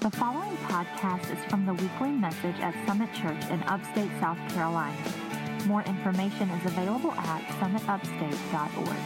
The following podcast is from the weekly message at Summit Church in upstate South Carolina. More information is available at summitupstate.org.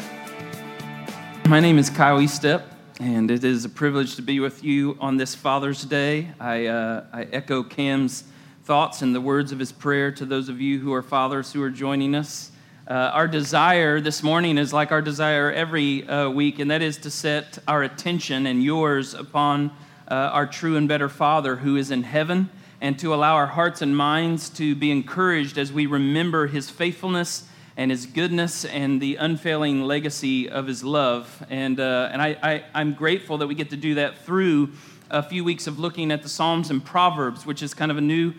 My name is Kyle Estep, and it is a privilege to be with you on this Father's Day. I echo Cam's thoughts and the words of his prayer to those of you who are fathers who are joining us. Our desire this morning is like our desire every week, and that is to set our attention and yours upon our true and better Father who is in heaven, and to allow our hearts and minds to be encouraged as we remember his faithfulness and his goodness and the unfailing legacy of his love. And I'm grateful that we get to do that through a few weeks of looking at the Psalms and Proverbs, which is kind of a new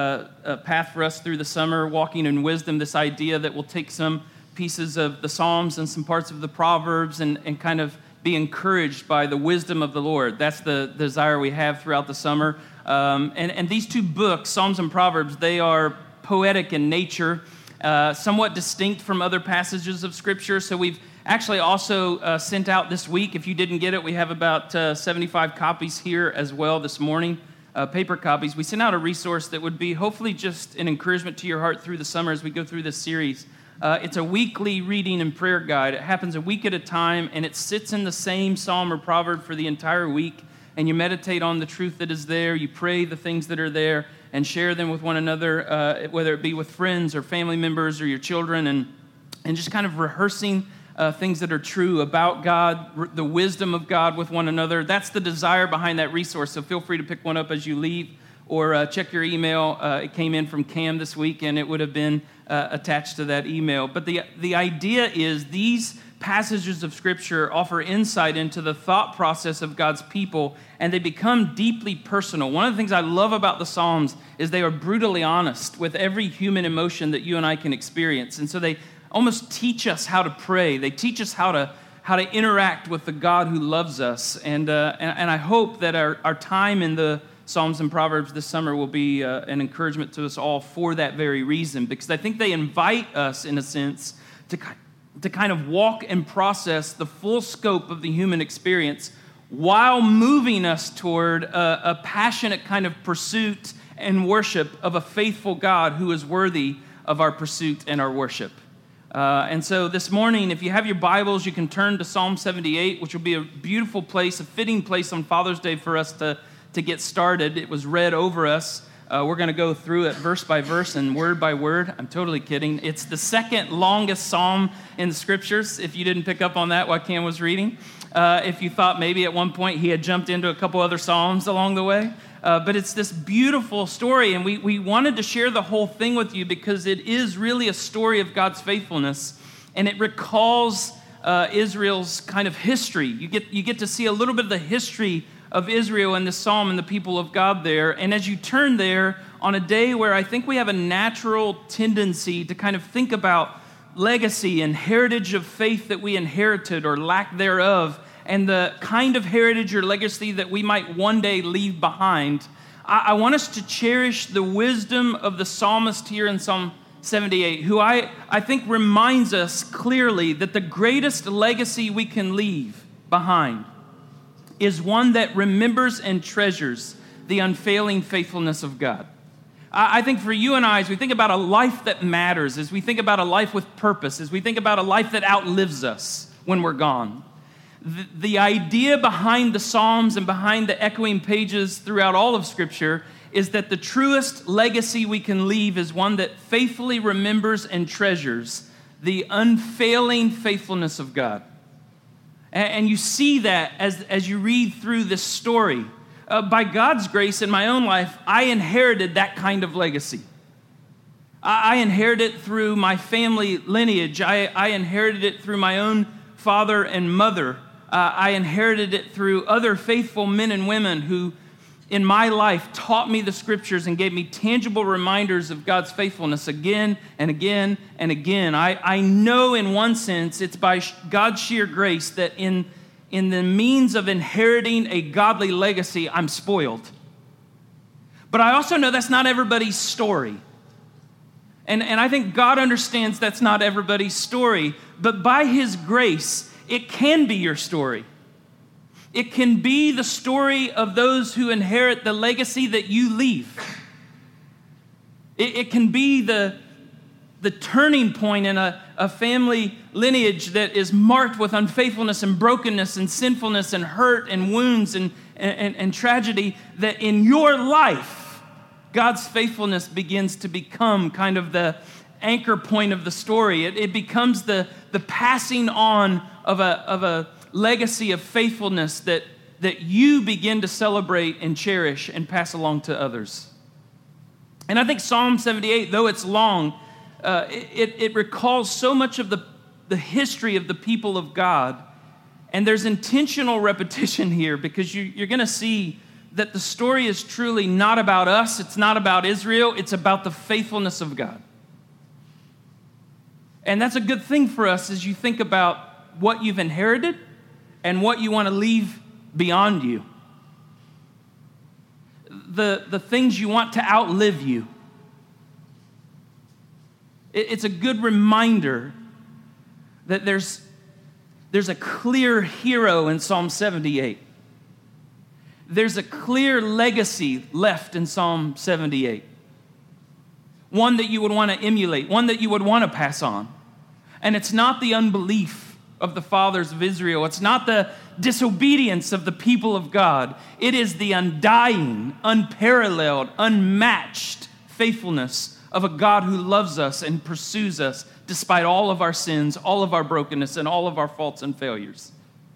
path for us through the summer, walking in wisdom, this idea that we'll take some pieces of the Psalms and some parts of the Proverbs and kind of be encouraged by the wisdom of the Lord. That's the desire we have throughout the summer. And these two books, Psalms and Proverbs, they are poetic in nature, somewhat distinct from other passages of Scripture. So we've actually also sent out this week. If you didn't get it, we have about 75 copies here as well this morning, paper copies. We sent out a resource that would be hopefully just an encouragement to your heart through the summer as we go through this series. It's a weekly reading and prayer guide. It happens a week at a time, and it sits in the same psalm or proverb for the entire week, and you meditate on the truth that is there. You pray the things that are there and share them with one another, whether it be with friends or family members or your children, and just kind of rehearsing things that are true about God, the wisdom of God with one another. That's the desire behind that resource, so feel free to pick one up as you leave, or check your email. It came in from Cam this week, and it would have been attached to that email. But the idea is these passages of Scripture offer insight into the thought process of God's people, and they become deeply personal. One of the things I love about the Psalms is they are brutally honest with every human emotion that you and I can experience. And so they almost teach us how to pray. They teach us how to interact with the God who loves us. And I hope that our time in the Psalms and Proverbs this summer will be an encouragement to us all for that very reason, because I think they invite us, in a sense, to kind of walk and process the full scope of the human experience while moving us toward a passionate kind of pursuit and worship of a faithful God who is worthy of our pursuit and our worship. And so this morning, if you have your Bibles, you can turn to Psalm 78, which will be a beautiful place, a fitting place on Father's Day for us to get started. It was read over us. We're going to go through it verse by verse and word by word. I'm totally kidding. It's the second longest psalm in the Scriptures, if you didn't pick up on that while Cam was reading. If you thought maybe at one point he had jumped into a couple other psalms along the way. But it's this beautiful story, and we wanted to share the whole thing with you because it is really a story of God's faithfulness, and it recalls Israel's kind of history. You get to see a little bit of the history of Israel in this psalm and the people of God there. And as you turn there on a day where I think we have a natural tendency to kind of think about legacy and heritage of faith that we inherited or lack thereof, and the kind of heritage or legacy that we might one day leave behind, I want us to cherish the wisdom of the psalmist here in Psalm 78, who I think reminds us clearly that the greatest legacy we can leave behind is one that remembers and treasures the unfailing faithfulness of God. I think for you and I, as we think about a life that matters, as we think about a life with purpose, as we think about a life that outlives us when we're gone, the idea behind the Psalms and behind the echoing pages throughout all of Scripture is that the truest legacy we can leave is one that faithfully remembers and treasures the unfailing faithfulness of God. And you see that as you read through this story. By God's grace in my own life, I inherited that kind of legacy. I inherited it through my family lineage. I inherited it through my own father and mother. I inherited it through other faithful men and women who, in my life, taught me the Scriptures and gave me tangible reminders of God's faithfulness again and again and again. I know in one sense it's by God's sheer grace that in the means of inheriting a godly legacy, I'm spoiled. But I also know that's not everybody's story. And I think God understands that's not everybody's story. But by His grace, it can be your story. It can be the story of those who inherit the legacy that you leave. It can be the turning point in a family lineage that is marked with unfaithfulness and brokenness and sinfulness and hurt and wounds and tragedy, that in your life, God's faithfulness begins to become kind of the anchor point of the story. It becomes the passing on of a legacy of faithfulness that you begin to celebrate and cherish and pass along to others. And I think Psalm 78, though it's long, it recalls so much of the history of the people of God. And there's intentional repetition here because you're going to see that the story is truly not about us. It's not about Israel. It's about the faithfulness of God. And that's a good thing for us as you think about what you've inherited and what you want to leave beyond you. The things you want to outlive you. It's a good reminder that there's a clear hero in Psalm 78. There's a clear legacy left in Psalm 78. One that you would want to emulate, one that you would want to pass on. And it's not the unbelief of the fathers of Israel. It's not the disobedience of the people of God. It is the undying, unparalleled, unmatched faithfulness of a God who loves us and pursues us despite all of our sins, all of our brokenness, and all of our faults and failures.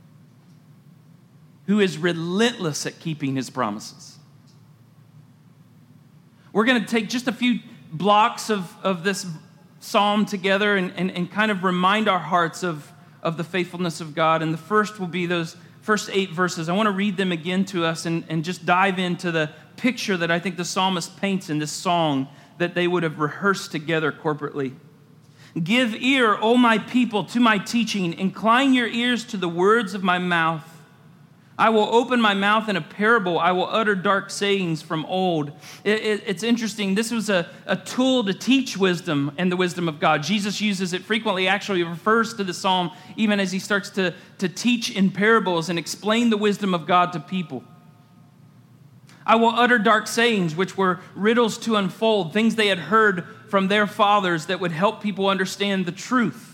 Who is relentless at keeping his promises. We're going to take just a few blocks of this psalm together and kind of remind our hearts of the faithfulness of God. And the first will be those first 8 verses. I want to read them again to us and just dive into the picture that I think the psalmist paints in this song that they would have rehearsed together corporately. Give ear, O my people, to my teaching. Incline your ears to the words of my mouth. I will open my mouth in a parable. I will utter dark sayings from old. It's interesting. This was a tool to teach wisdom and the wisdom of God. Jesus uses it frequently. Actually, refers to the psalm even as he starts to teach in parables and explain the wisdom of God to people. I will utter dark sayings, which were riddles to unfold, things they had heard from their fathers that would help people understand the truth.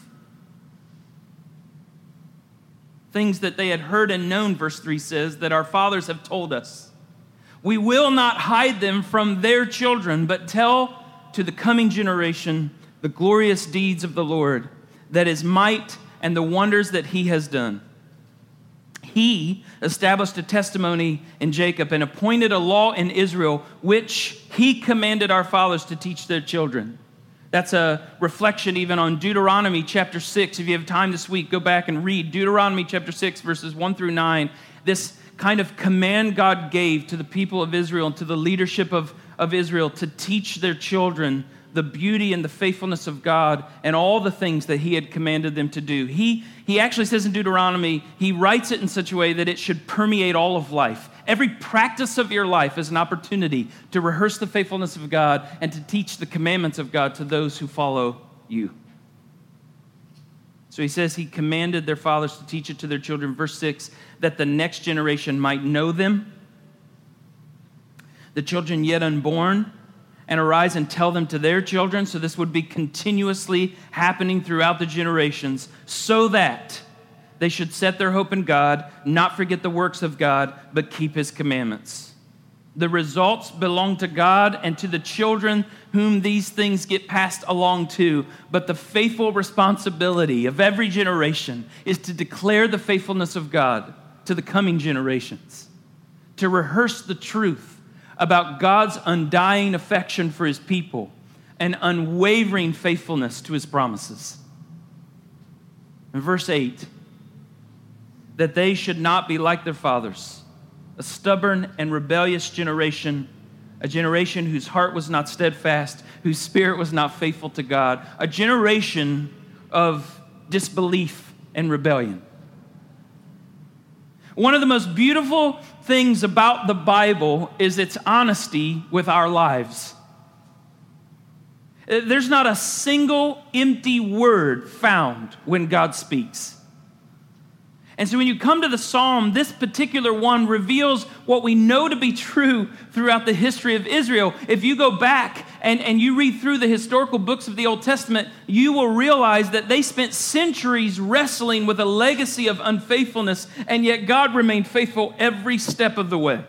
Things that they had heard and known, verse 3 says, that our fathers have told us. We will not hide them from their children, but tell to the coming generation the glorious deeds of the Lord, that his might and the wonders that he has done. He established a testimony in Jacob and appointed a law in Israel, which he commanded our fathers to teach their children. That's a reflection even on Deuteronomy chapter 6. If you have time this week, go back and read Deuteronomy chapter 6, verses 1 through 9. This kind of command God gave to the people of Israel and to the leadership of Israel to teach their children the beauty and the faithfulness of God and all the things that he had commanded them to do. He actually says in Deuteronomy, he writes it in such a way that it should permeate all of life. Every practice of your life is an opportunity to rehearse the faithfulness of God and to teach the commandments of God to those who follow you. So he says he commanded their fathers to teach it to their children, verse 6, that the next generation might know them, the children yet unborn, and arise and tell them to their children. So this would be continuously happening throughout the generations, so that they should set their hope in God, not forget the works of God, but keep his commandments. The results belong to God and to the children whom these things get passed along to. But the faithful responsibility of every generation is to declare the faithfulness of God to the coming generations, to rehearse the truth about God's undying affection for his people and unwavering faithfulness to his promises. In verse 8, that they should not be like their fathers, a stubborn and rebellious generation, a generation whose heart was not steadfast, whose spirit was not faithful to God, a generation of disbelief and rebellion. One of the most beautiful things about the Bible is its honesty with our lives. There's not a single empty word found when God speaks. And so when you come to the psalm, this particular one reveals what we know to be true throughout the history of Israel. If you go back and you read through the historical books of the Old Testament, you will realize that they spent centuries wrestling with a legacy of unfaithfulness, and yet God remained faithful every step of the way.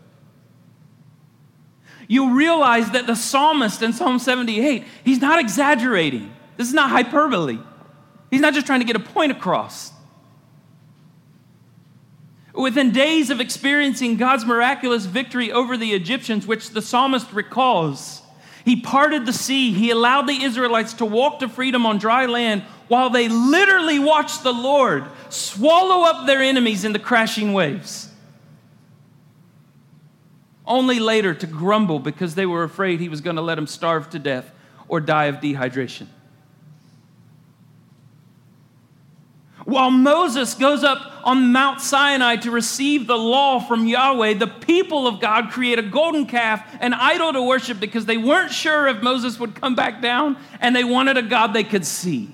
You'll realize that the psalmist in Psalm 78, he's not exaggerating. This is not hyperbole. He's not just trying to get a point across. Within days of experiencing God's miraculous victory over the Egyptians, which the psalmist recalls, he parted the sea. He allowed the Israelites to walk to freedom on dry land while they literally watched the Lord swallow up their enemies in the crashing waves. Only later to grumble because they were afraid he was going to let them starve to death or die of dehydration. While Moses goes up on Mount Sinai to receive the law from Yahweh, the people of God create a golden calf, an idol to worship, because they weren't sure if Moses would come back down, and they wanted a God they could see.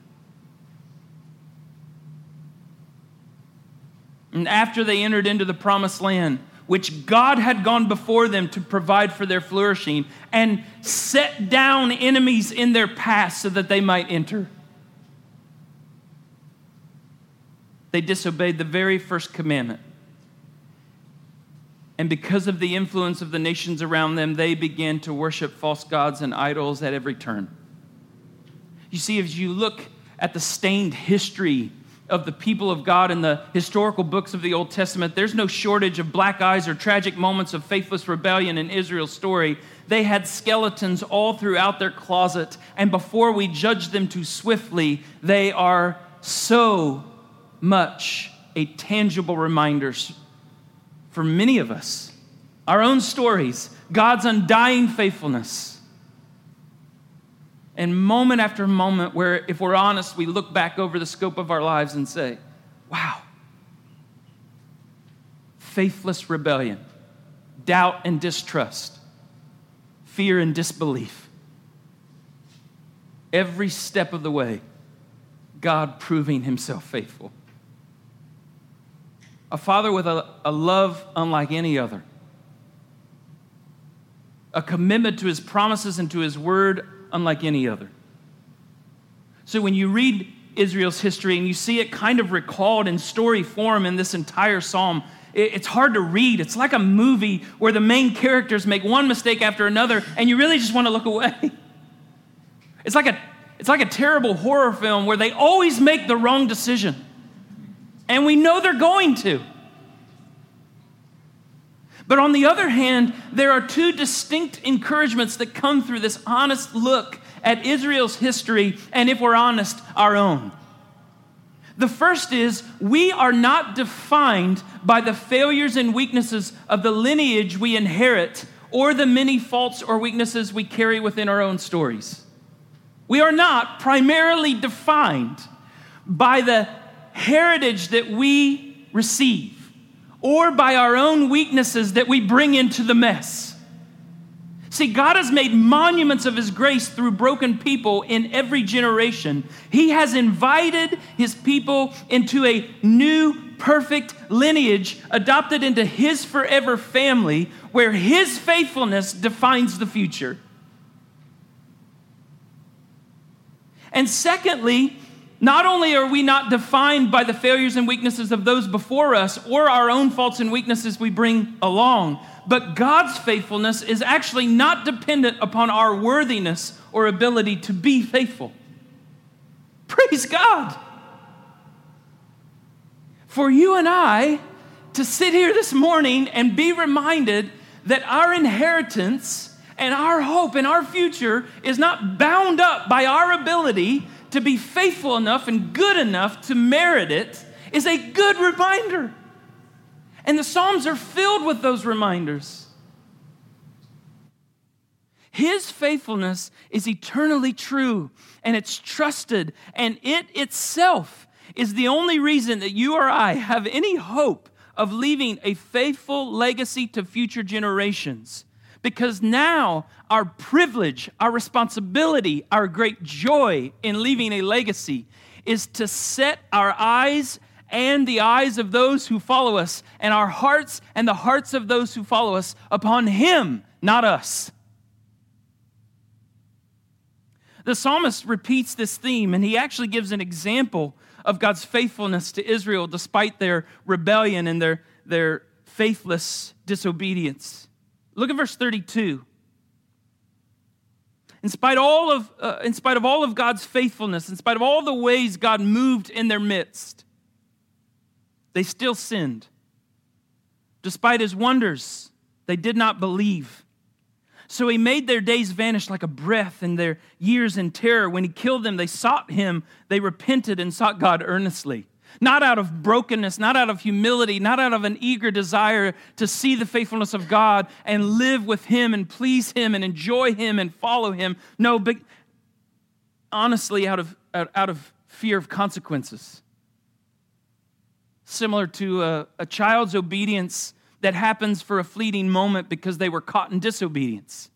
And after they entered into the promised land, which God had gone before them to provide for their flourishing, and set down enemies in their path so that they might enter, they disobeyed the very first commandment. And because of the influence of the nations around them, they began to worship false gods and idols at every turn. You see, as you look at the stained history of the people of God in the historical books of the Old Testament, there's no shortage of black eyes or tragic moments of faithless rebellion in Israel's story. They had skeletons all throughout their closet, and before we judge them too swiftly, they are so much a tangible reminders for many of us, our own stories, God's undying faithfulness. And moment after moment where, if we're honest, we look back over the scope of our lives and say, wow, faithless rebellion, doubt and distrust, fear and disbelief. Every step of the way, God proving himself faithful. A father with a love unlike any other. A commitment to his promises and to his word unlike any other. So when you read Israel's history and you see it kind of recalled in story form in this entire psalm, it's hard to read. It's like a movie where the main characters make one mistake after another and you really just want to look away. It's like a terrible horror film where they always make the wrong decision. And we know they're going to. But on the other hand, there are two distinct encouragements that come through this honest look at Israel's history, and if we're honest, our own. The first is, we are not defined by the failures and weaknesses of the lineage we inherit or the many faults or weaknesses we carry within our own stories. We are not primarily defined by the heritage that we receive or by our own weaknesses that we bring into the mess. See, God has made monuments of his grace through broken people in every generation. He has invited his people into a new, perfect lineage, adopted into his forever family, where his faithfulness defines the future. And secondly, not only are we not defined by the failures and weaknesses of those before us or our own faults and weaknesses we bring along, but God's faithfulness is actually not dependent upon our worthiness or ability to be faithful. Praise God. For you and I to sit here this morning and be reminded that our inheritance and our hope and our future is not bound up by our ability to be faithful enough and good enough to merit it is a good reminder. And the Psalms are filled with those reminders. His faithfulness is eternally true, and it's trusted, and it itself is the only reason that you or I have any hope of leaving a faithful legacy to future generations. Because now our privilege, our responsibility, our great joy in leaving a legacy is to set our eyes and the eyes of those who follow us, and our hearts and the hearts of those who follow us upon him, not us. The psalmist repeats this theme, and he actually gives an example of God's faithfulness to Israel despite their rebellion and their faithless disobedience. Look at verse 32. In spite of all of God's faithfulness, in spite of all the ways God moved in their midst, they still sinned. Despite his wonders, they did not believe. So he made their days vanish like a breath and their years in terror. When he killed them, they sought him. They repented and sought God earnestly. Not out of brokenness, not out of humility, not out of an eager desire to see the faithfulness of God and live with him and please him and enjoy him and follow him. No, but honestly, out of fear of consequences. Similar to a child's obedience that happens for a fleeting moment because they were caught in disobedience.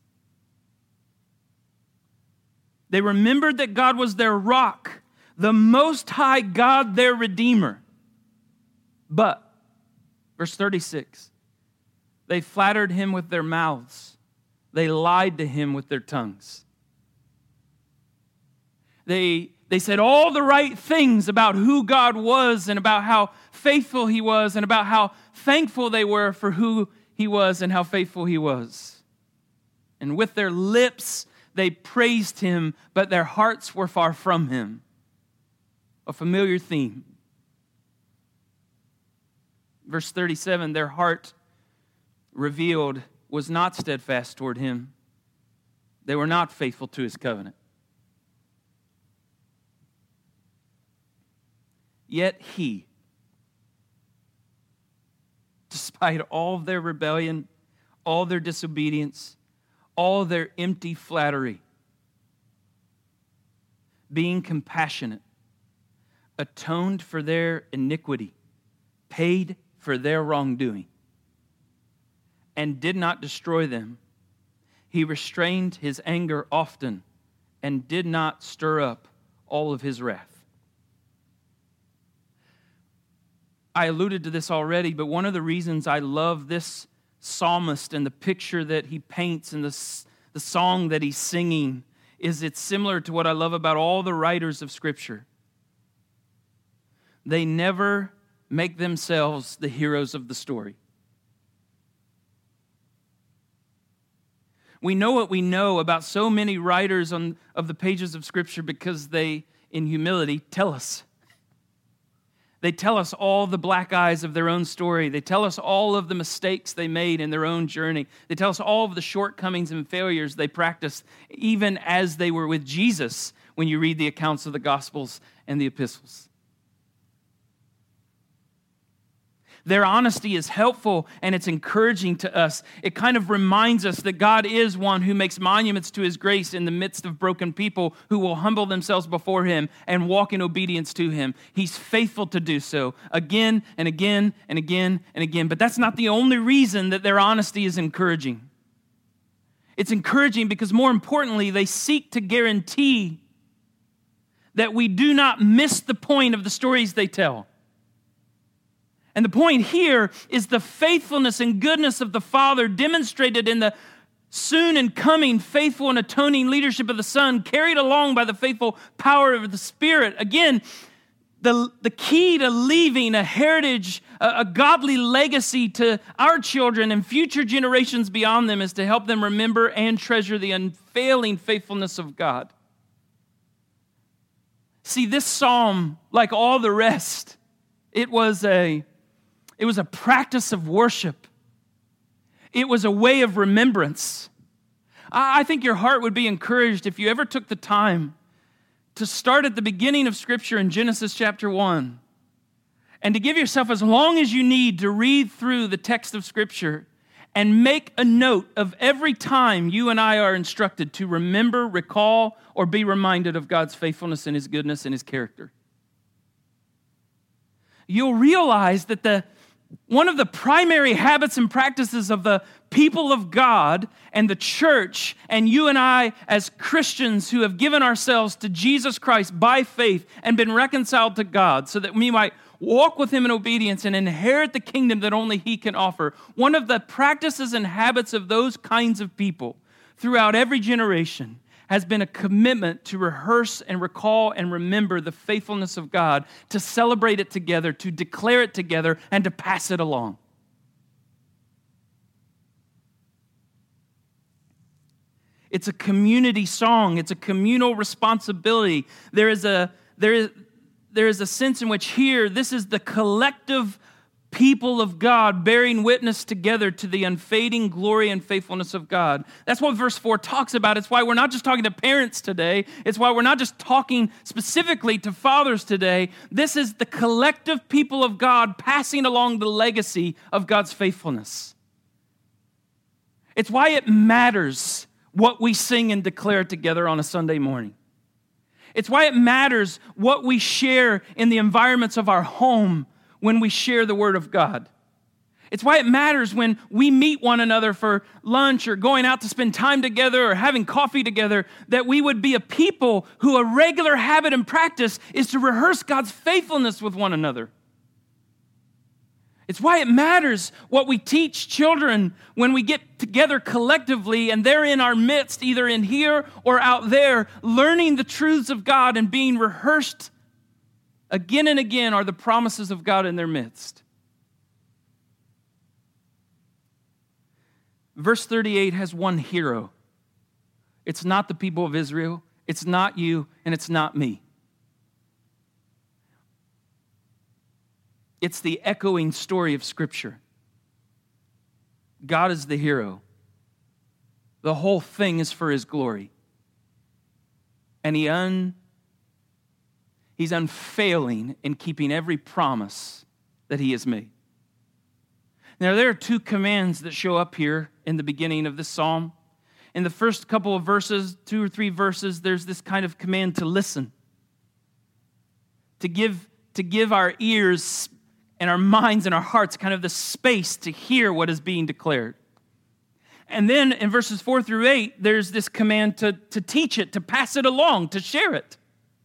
They remembered that God was their rock, the Most High God, their Redeemer. But, verse 36, they flattered him with their mouths. They lied to him with their tongues. They said all the right things about who God was and about how faithful he was and about how thankful they were for who he was and how faithful he was. And with their lips, they praised him, but their hearts were far from him. A familiar theme. Verse 37, their heart revealed was not steadfast toward him. They were not faithful to his covenant. Yet he, despite all of their rebellion, all their disobedience, all their empty flattery, being compassionate, atoned for their iniquity, paid for their wrongdoing, and did not destroy them. He restrained his anger often and did not stir up all of his wrath. I alluded to this already, but one of the reasons I love this psalmist and the picture that he paints and the song that he's singing is it's similar to what I love about all the writers of Scripture. They never make themselves the heroes of the story. We know what we know about so many writers of the pages of Scripture because they, in humility, tell us. They tell us all the black eyes of their own story. They tell us all of the mistakes they made in their own journey. They tell us all of the shortcomings and failures they practiced, even as they were with Jesus when you read the accounts of the Gospels and the epistles. Their honesty is helpful and it's encouraging to us. It kind of reminds us that God is one who makes monuments to his grace in the midst of broken people who will humble themselves before him and walk in obedience to him. He's faithful to do so again and again and again and again. But that's not the only reason that their honesty is encouraging. It's encouraging because more importantly, they seek to guarantee that we do not miss the point of the stories they tell. And the point here is the faithfulness and goodness of the Father demonstrated in the soon and coming faithful and atoning leadership of the Son, carried along by the faithful power of the Spirit. Again, the key to leaving a heritage, a godly legacy to our children and future generations beyond them is to help them remember and treasure the unfailing faithfulness of God. See, this psalm, like all the rest, it was a practice of worship. It was a way of remembrance. I think your heart would be encouraged if you ever took the time to start at the beginning of Scripture in Genesis chapter 1 and to give yourself as long as you need to read through the text of Scripture and make a note of every time you and I are instructed to remember, recall, or be reminded of God's faithfulness and his goodness and his character. You'll realize that one of the primary habits and practices of the people of God and the church and you and I as Christians who have given ourselves to Jesus Christ by faith and been reconciled to God so that we might walk with him in obedience, and inherit the kingdom that only he can offer. One of the practices and habits of those kinds of people throughout every generation has been a commitment to rehearse and recall and remember the faithfulness of God, to celebrate it together, to declare it together, and to pass it along. It's a community song. It's a communal responsibility. There is a sense in which here, this is the collective people of God bearing witness together to the unfading glory and faithfulness of God. That's what verse 4 talks about. It's why we're not just talking to parents today. It's why we're not just talking specifically to fathers today. This is the collective people of God passing along the legacy of God's faithfulness. It's why it matters what we sing and declare together on a Sunday morning. It's why it matters what we share in the environments of our home when we share the Word of God. It's why it matters when we meet one another for lunch or going out to spend time together or having coffee together, that we would be a people who a regular habit and practice is to rehearse God's faithfulness with one another. It's why it matters what we teach children when we get together collectively and they're in our midst, either in here or out there, learning the truths of God and being rehearsed again and again are the promises of God in their midst. Verse 38 has one hero. It's not the people of Israel, it's not you, and it's not me. It's the echoing story of Scripture. God is the hero. The whole thing is for His glory. And He's unfailing in keeping every promise that He has made. Now, there are two commands that show up here in the beginning of this psalm. In the first couple of verses, 2 or 3 verses, there's this kind of command to listen, to give our ears and our minds and our hearts kind of the space to hear what is being declared. And then in verses 4 through 8, there's this command to teach it, to pass it along, to share it.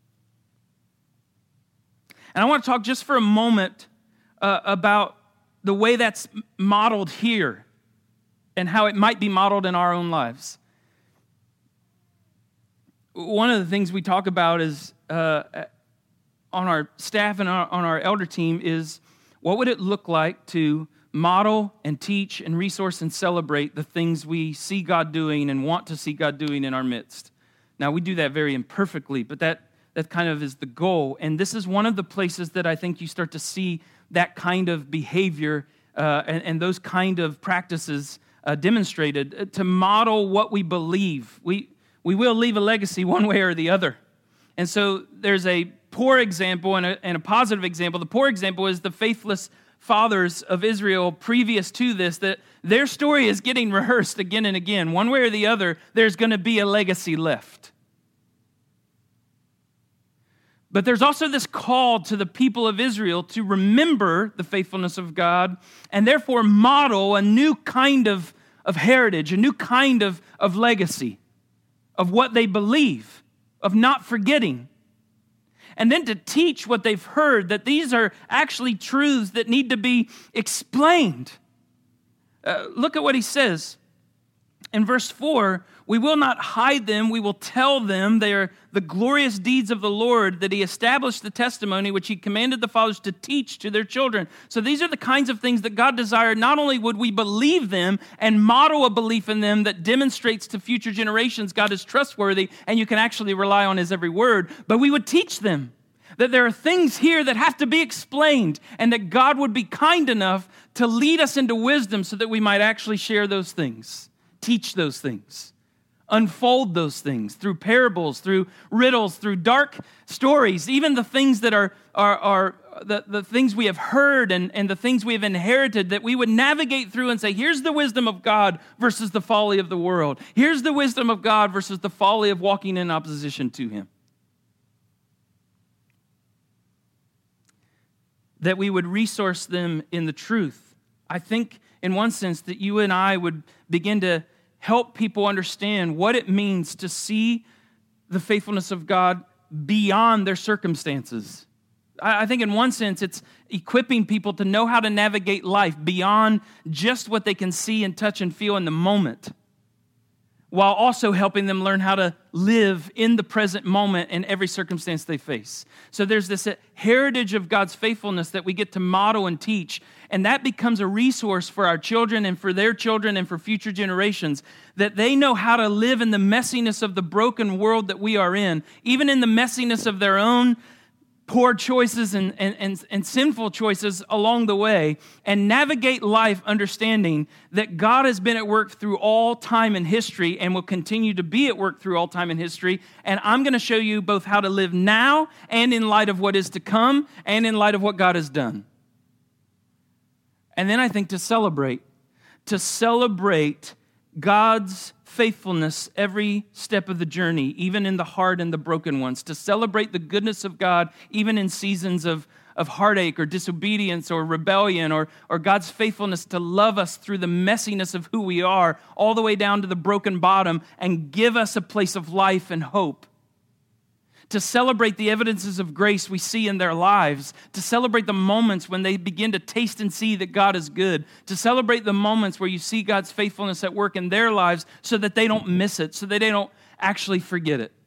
And I want to talk just for a moment about the way that's modeled here and how it might be modeled in our own lives. One of the things we talk about is on our staff and on our elder team is, what would it look like to model and teach and resource and celebrate the things we see God doing and want to see God doing in our midst? Now, we do that very imperfectly, but that kind of is the goal. And this is one of the places that I think you start to see that kind of behavior and those kind of practices demonstrated to model what we believe. We will leave a legacy one way or the other. And so there's a poor example and a positive example. The poor example is the faithless fathers of Israel previous to this, that their story is getting rehearsed again and again. One way or the other, there's going to be a legacy left. But there's also this call to the people of Israel to remember the faithfulness of God and therefore model a new kind of heritage, a new kind of legacy of what they believe, of not forgetting. And then to teach what they've heard, that these are actually truths that need to be explained. Look at what he says. In verse 4, we will not hide them, we will tell them they are the glorious deeds of the Lord, that He established the testimony which He commanded the fathers to teach to their children. So these are the kinds of things that God desired. Not only would we believe them and model a belief in them that demonstrates to future generations God is trustworthy and you can actually rely on His every word, but we would teach them that there are things here that have to be explained and that God would be kind enough to lead us into wisdom so that we might actually share those things, teach those things, unfold those things through parables, through riddles, through dark stories, even the things that are the things we have heard and the things we have inherited, that we would navigate through and say, here's the wisdom of God versus the folly of the world. Here's the wisdom of God versus the folly of walking in opposition to Him. That we would resource them in the truth. I think in one sense that you and I would begin to help people understand what it means to see the faithfulness of God beyond their circumstances. I think in one sense, it's equipping people to know how to navigate life beyond just what they can see and touch and feel in the moment, while also helping them learn how to live in the present moment in every circumstance they face. So there's this heritage of God's faithfulness that we get to model and teach, and that becomes a resource for our children and for their children and for future generations, that they know how to live in the messiness of the broken world that we are in, even in the messiness of their own poor choices and sinful choices along the way, and navigate life understanding that God has been at work through all time in history and will continue to be at work through all time in history. And I'm going to show you both how to live now and in light of what is to come and in light of what God has done. And then I think to celebrate God's faithfulness every step of the journey, even in the hard and the broken ones, to celebrate the goodness of God, even in seasons of heartache or disobedience or rebellion, or God's faithfulness to love us through the messiness of who we are, all the way down to the broken bottom, and give us a place of life and hope. To celebrate the evidences of grace we see in their lives, to celebrate the moments when they begin to taste and see that God is good, to celebrate the moments where you see God's faithfulness at work in their lives so that they don't miss it, so that they don't actually forget it.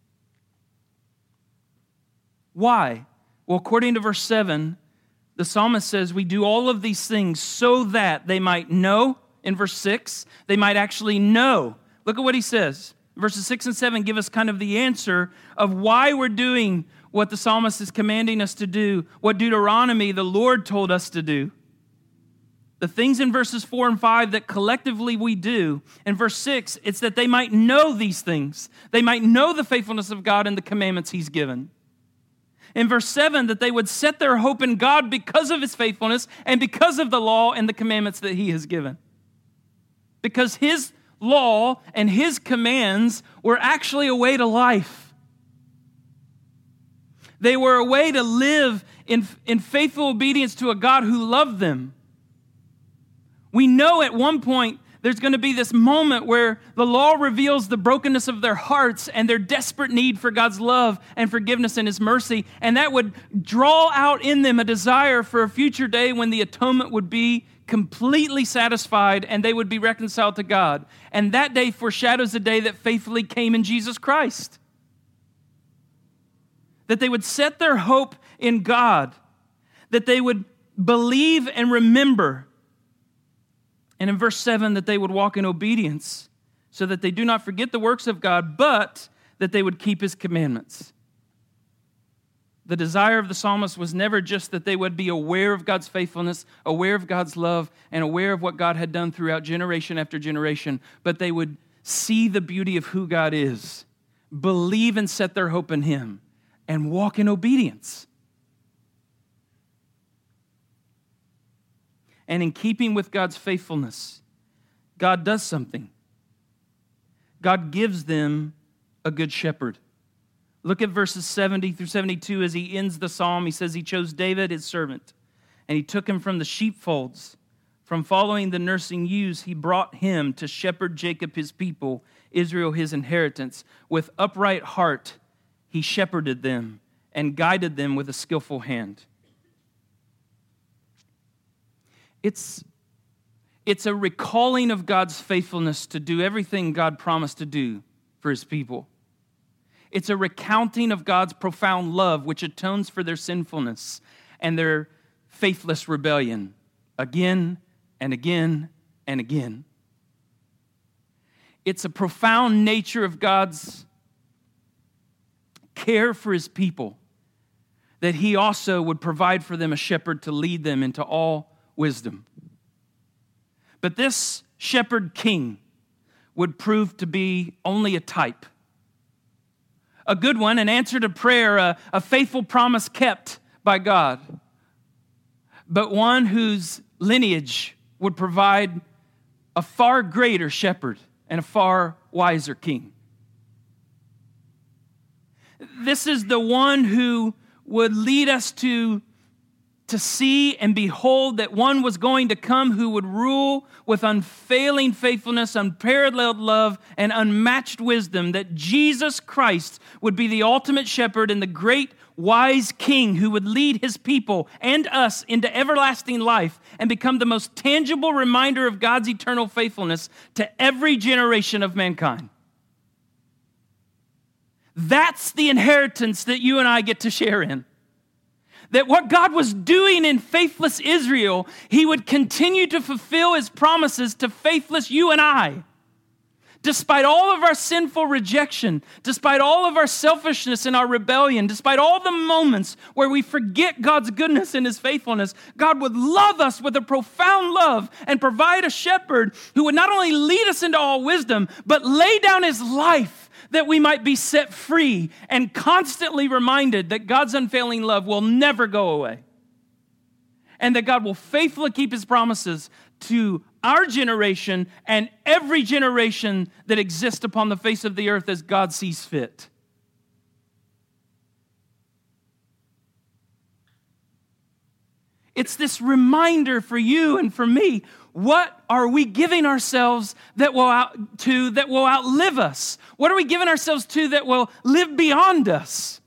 Why? Well, according to verse 7, the psalmist says we do all of these things so that they might know. In verse 6, they might actually know. Look at what he says. Verses 6 and 7 give us kind of the answer of why we're doing what the psalmist is commanding us to do, what Deuteronomy, the Lord, told us to do. The things in verses 4 and 5 that collectively we do. In verse 6, it's that they might know these things. They might know the faithfulness of God and the commandments he's given. In verse 7, that they would set their hope in God because of his faithfulness and because of the law and the commandments that he has given. Because his law and his commands were actually a way to life. They were a way to live in faithful obedience to a God who loved them. We know at one point there's going to be this moment where the law reveals the brokenness of their hearts and their desperate need for God's love and forgiveness and his mercy, and that would draw out in them a desire for a future day when the atonement would be completely satisfied and they would be reconciled to God. And that day foreshadows the day that faithfully came in Jesus Christ. That they would set their hope in God. That they would believe and remember. And in verse 7, that they would walk in obedience so that they do not forget the works of God, but that they would keep his commandments. The desire of the psalmist was never just that they would be aware of God's faithfulness, aware of God's love, and aware of what God had done throughout generation after generation, but they would see the beauty of who God is, believe and set their hope in him, and walk in obedience. And in keeping with God's faithfulness, God does something. God gives them a good shepherd. Look at verses 70 through 72 as he ends the psalm. He says he chose David, his servant, and he took him from the sheepfolds. From following the nursing ewes, he brought him to shepherd Jacob, his people, Israel, his inheritance. With upright heart, he shepherded them and guided them with a skillful hand. It's a recalling of God's faithfulness to do everything God promised to do for his people. It's a recounting of God's profound love, which atones for their sinfulness and their faithless rebellion again and again and again. It's a profound nature of God's care for his people, that he also would provide for them a shepherd to lead them into all wisdom. But this shepherd king would prove to be only a type. A good one, an answer to prayer, a faithful promise kept by God, but one whose lineage would provide a far greater shepherd and a far wiser king. This is the one who would lead us to see and behold that one was going to come who would rule with unfailing faithfulness, unparalleled love, and unmatched wisdom, that Jesus Christ would be the ultimate shepherd and the great wise king who would lead his people and us into everlasting life and become the most tangible reminder of God's eternal faithfulness to every generation of mankind. That's the inheritance that you and I get to share in. That what God was doing in faithless Israel, he would continue to fulfill his promises to faithless you and I. Despite all of our sinful rejection, despite all of our selfishness and our rebellion, despite all the moments where we forget God's goodness and his faithfulness, God would love us with a profound love and provide a shepherd who would not only lead us into all wisdom, but lay down his life that we might be set free and constantly reminded that God's unfailing love will never go away. And that God will faithfully keep his promises to our generation and every generation that exists upon the face of the earth as God sees fit. It's this reminder for you and for me. What are we giving ourselves that will outlive us? What are we giving ourselves to that will live beyond us?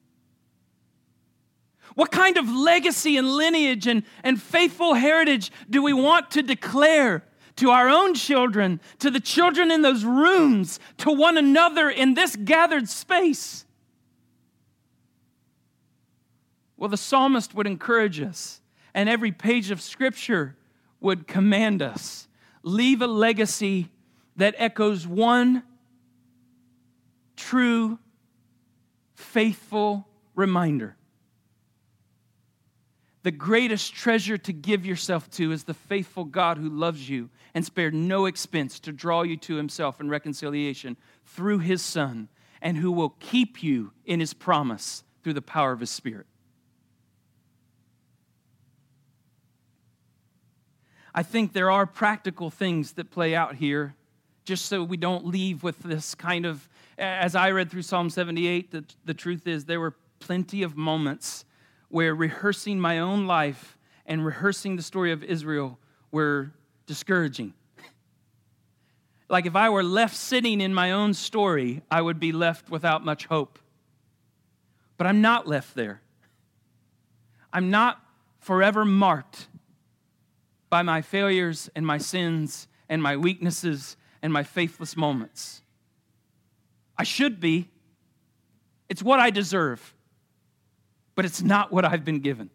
What kind of legacy and lineage and faithful heritage do we want to declare to our own children, to the children in those rooms, to one another in this gathered space? Well, the psalmist would encourage us, and every page of Scripture would command us. Leave a legacy that echoes one true, faithful reminder. The greatest treasure to give yourself to is the faithful God who loves you and spared no expense to draw you to himself in reconciliation through his Son, and who will keep you in his promise through the power of his Spirit. I think there are practical things that play out here, just so we don't leave with this kind of, as I read through Psalm 78, the truth is there were plenty of moments where rehearsing my own life and rehearsing the story of Israel were discouraging. Like if I were left sitting in my own story, I would be left without much hope. But I'm not left there. I'm not forever marked by my failures and my sins and my weaknesses and my faithless moments. I should be. It's what I deserve. But it's not what I've been given.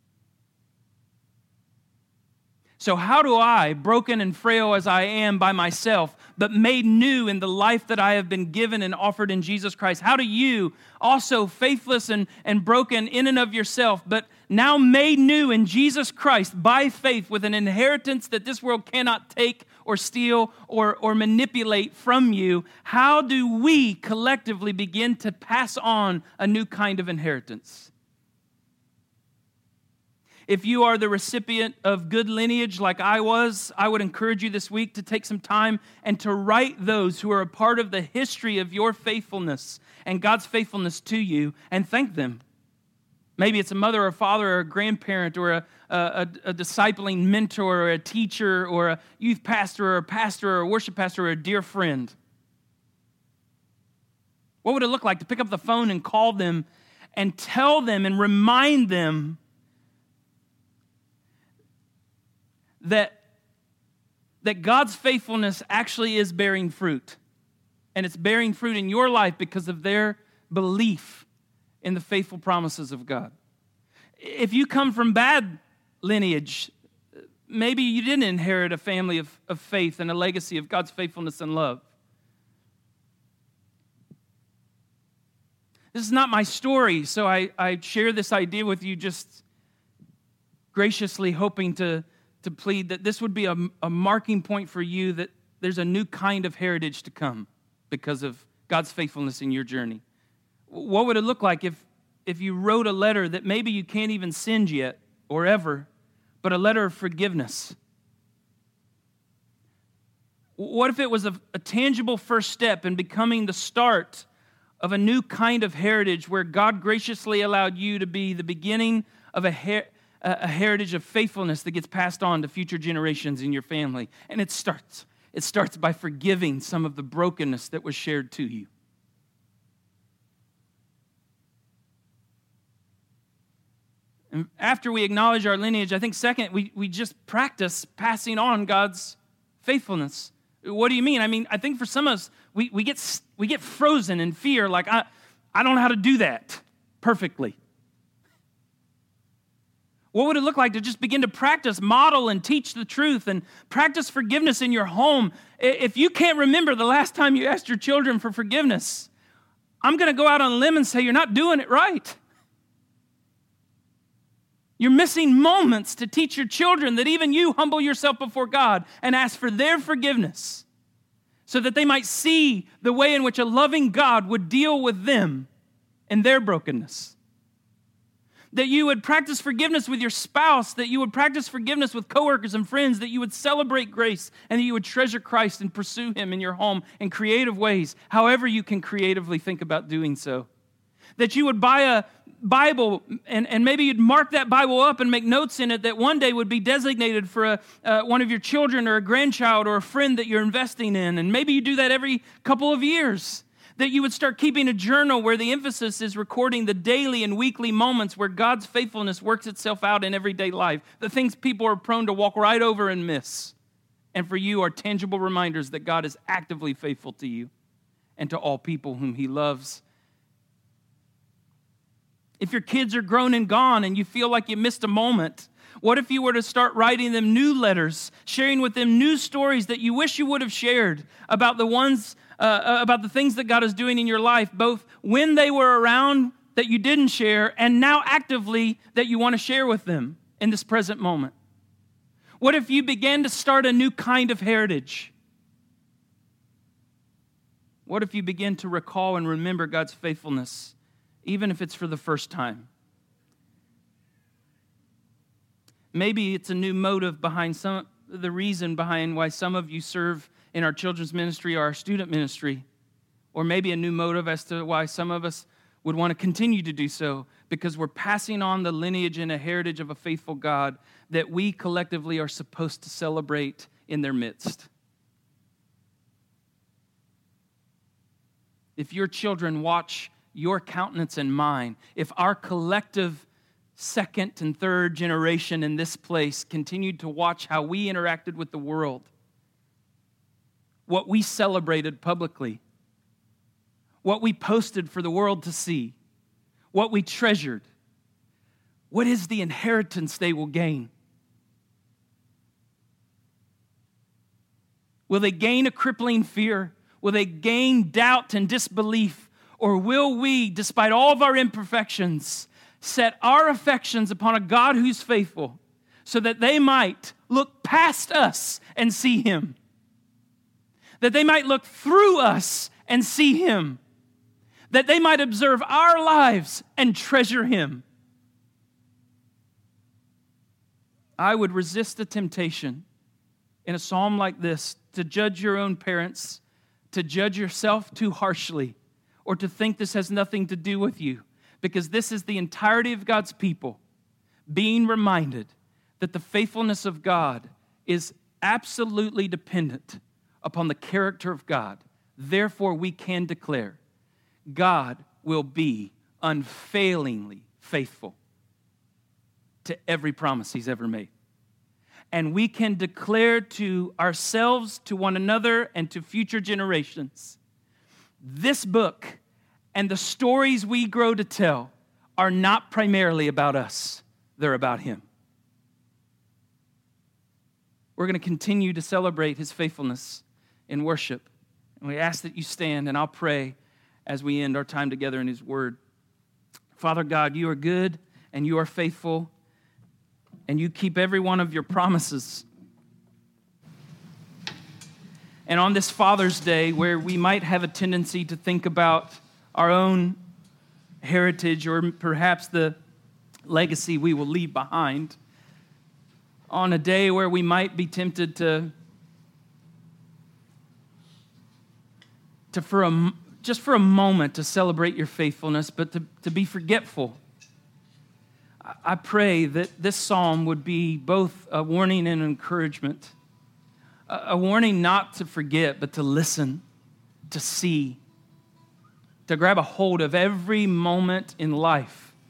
So how do I, broken and frail as I am by myself, but made new in the life that I have been given and offered in Jesus Christ, how do you, also faithless and broken in and of yourself, but now made new in Jesus Christ by faith with an inheritance that this world cannot take or steal or manipulate from you, how do we collectively begin to pass on a new kind of inheritance? If you are the recipient of good lineage like I was, I would encourage you this week to take some time and to write those who are a part of the history of your faithfulness and God's faithfulness to you and thank them. Maybe it's a mother or a father or a grandparent or a discipling mentor or a teacher or a youth pastor or a pastor or a worship pastor or a dear friend. What would it look like to pick up the phone and call them and tell them and remind them that God's faithfulness actually is bearing fruit. And it's bearing fruit in your life because of their belief in the faithful promises of God. If you come from bad lineage, maybe you didn't inherit a family of faith and a legacy of God's faithfulness and love. This is not my story, so I share this idea with you just graciously hoping to plead that this would be a marking point for you that there's a new kind of heritage to come because of God's faithfulness in your journey. What would it look like if you wrote a letter that maybe you can't even send yet or ever, but a letter of forgiveness? What if it was a tangible first step in becoming the start of a new kind of heritage where God graciously allowed you to be the beginning of a heritage of faithfulness that gets passed on to future generations in your family? And it starts by forgiving some of the brokenness that was shared to you. And after we acknowledge our lineage, I think second, we just practice passing on God's faithfulness. What do you mean? I think for some of us, we get frozen in fear, like, I don't know how to do that perfectly. What would it look like to just begin to practice, model, and teach the truth, and practice forgiveness in your home? If you can't remember the last time you asked your children for forgiveness, I'm going to go out on a limb and say you're not doing it right. You're missing moments to teach your children that even you humble yourself before God and ask for their forgiveness so that they might see the way in which a loving God would deal with them and their brokenness. That you would practice forgiveness with your spouse, that you would practice forgiveness with coworkers and friends, that you would celebrate grace, and that you would treasure Christ and pursue Him in your home in creative ways, however you can creatively think about doing so. That you would buy a Bible and maybe you'd mark that Bible up and make notes in it that one day would be designated for one of your children or a grandchild or a friend that you're investing in. And maybe you do that every couple of years. That you would start keeping a journal where the emphasis is recording the daily and weekly moments where God's faithfulness works itself out in everyday life. The things people are prone to walk right over and miss. And for you are tangible reminders that God is actively faithful to you and to all people whom He loves. If your kids are grown and gone and you feel like you missed a moment, what if you were to start writing them new letters, sharing with them new stories that you wish you would have shared about the things that God is doing in your life, both when they were around that you didn't share and now actively that you want to share with them in this present moment? What if you began to start a new kind of heritage? What if you begin to recall and remember God's faithfulness, even if it's for the first time? Maybe it's a new motive behind the reason behind why some of you serve in our children's ministry or our student ministry, or maybe a new motive as to why some of us would want to continue to do so, because we're passing on the lineage and a heritage of a faithful God that we collectively are supposed to celebrate in their midst. If your children watch your countenance and mine, if our collective second and third generation in this place continued to watch how we interacted with the world, what we celebrated publicly, what we posted for the world to see, what we treasured, what is the inheritance they will gain? Will they gain a crippling fear? Will they gain doubt and disbelief? Or will we, despite all of our imperfections, set our affections upon a God who's faithful so that they might look past us and see Him? That they might look through us and see Him. That they might observe our lives and treasure Him. I would resist the temptation in a psalm like this to judge your own parents, to judge yourself too harshly, or to think this has nothing to do with you, because this is the entirety of God's people being reminded that the faithfulness of God is absolutely dependent upon the character of God. Therefore, we can declare God will be unfailingly faithful to every promise He's ever made. And we can declare to ourselves, to one another, and to future generations, this book and the stories we grow to tell are not primarily about us. They're about Him. We're going to continue to celebrate His faithfulness in worship. And we ask that you stand, and I'll pray as we end our time together in His Word. Father God, you are good and you are faithful, and you keep every one of your promises. And on this Father's Day, where we might have a tendency to think about our own heritage or perhaps the legacy we will leave behind, on a day where we might be tempted to for a moment to celebrate your faithfulness, but to be forgetful, I pray that this psalm would be both a warning and an encouragement. A warning not to forget, but to listen, to see, to grab a hold of every moment in life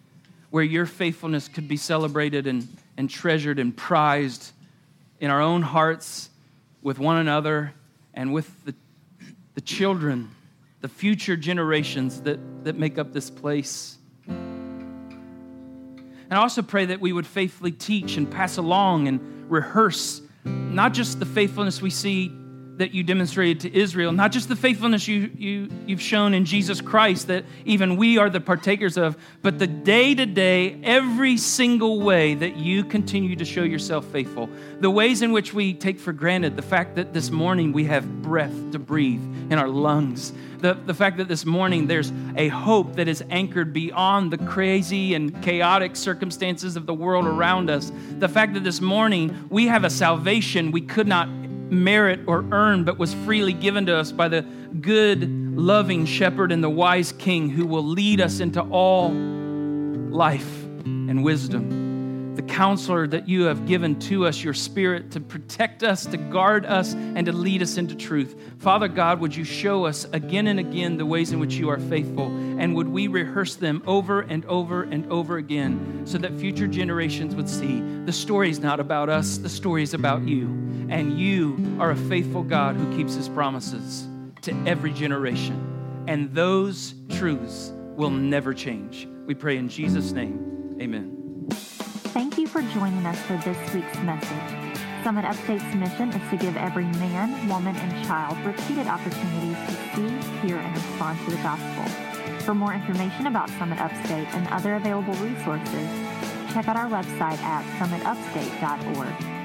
where your faithfulness could be celebrated and treasured and prized in our own hearts, with one another, and with the children, the future generations that make up this place. And I also pray that we would faithfully teach and pass along and rehearse not just the faithfulness we see that you demonstrated to Israel, not just the faithfulness you've shown in Jesus Christ that even we are the partakers of, but the day-to-day, every single way that you continue to show yourself faithful. The ways in which we take for granted the fact that this morning we have breath to breathe in our lungs. The fact that this morning there's a hope that is anchored beyond the crazy and chaotic circumstances of the world around us. The fact that this morning we have a salvation we could not merit or earn, but was freely given to us by the good, loving shepherd and the wise king who will lead us into all life and wisdom. The counselor that you have given to us, your spirit, to protect us, to guard us, and to lead us into truth. Father God, would you show us again and again the ways in which you are faithful, and would we rehearse them over and over and over again so that future generations would see the story is not about us, the story is about you. And you are a faithful God who keeps his promises to every generation. And those truths will never change. We pray in Jesus' name, amen. Thank you for joining us for this week's message. Summit Upstate's mission is to give every man, woman, and child repeated opportunities to see, hear, and respond to the gospel. For more information about Summit Upstate and other available resources, check out our website at summitupstate.org.